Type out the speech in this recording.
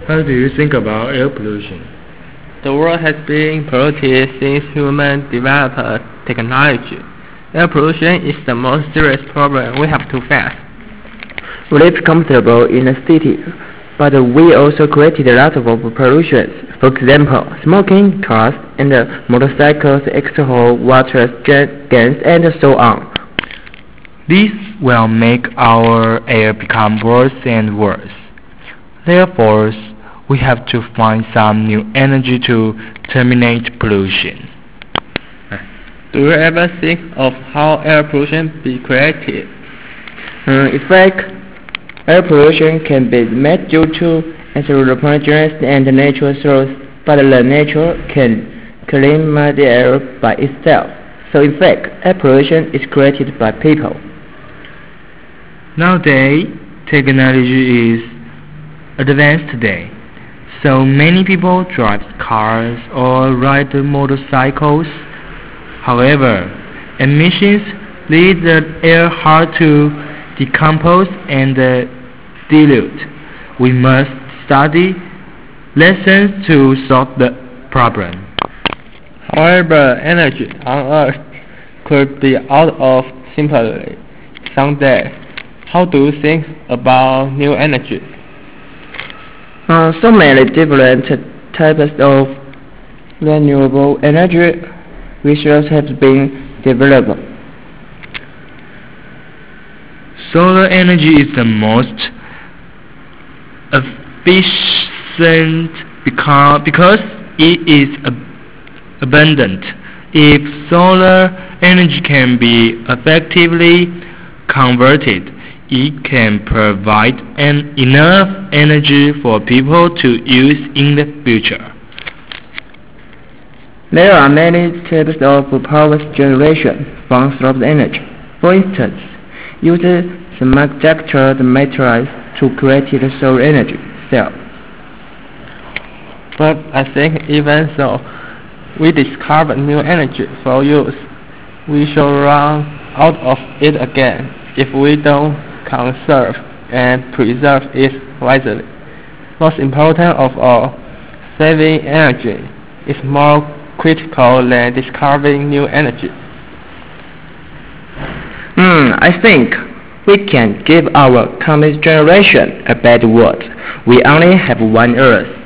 How do you think about air pollution? The world has been polluted since humans developed technology. Air pollution is the most serious problem we have to face. We live comfortable in the city, but we also created a lot of pollution. For example, smoking, cars, and motorcycles exhale water, gas, and so on. This will make our air become worse and worse. Therefore, we have to find some new energy to terminate pollution. Do you ever think of how air pollution be created? In fact, air pollution can be made due to anthropogenic and natural sources, but the nature can clean the air by itself. So in fact, air pollution is created by people. Nowadays, technology is advanced today. So many people drive cars or ride motorcycles. However, emissions lead the air hard to decompose and dilute. We must study lessons to solve the problem. However, energy on Earth could be out of simply someday. How do you think about new energy? So many different types of renewable energy resources have been developed. Solar energy is the most efficient because it is abundant. If solar energy can be effectively converted, it can provide enough energy for people to use in the future. There are many types of power generation from solar energy. For instance, use semiconductor materials to create the solar energy cell. But I think even so, we discover new energy for use, we shall run out of it again if we don't conserve and preserve it wisely. Most important of all, saving energy is more critical than discovering new energy. I think we can give our coming generation a better world. We only have one Earth.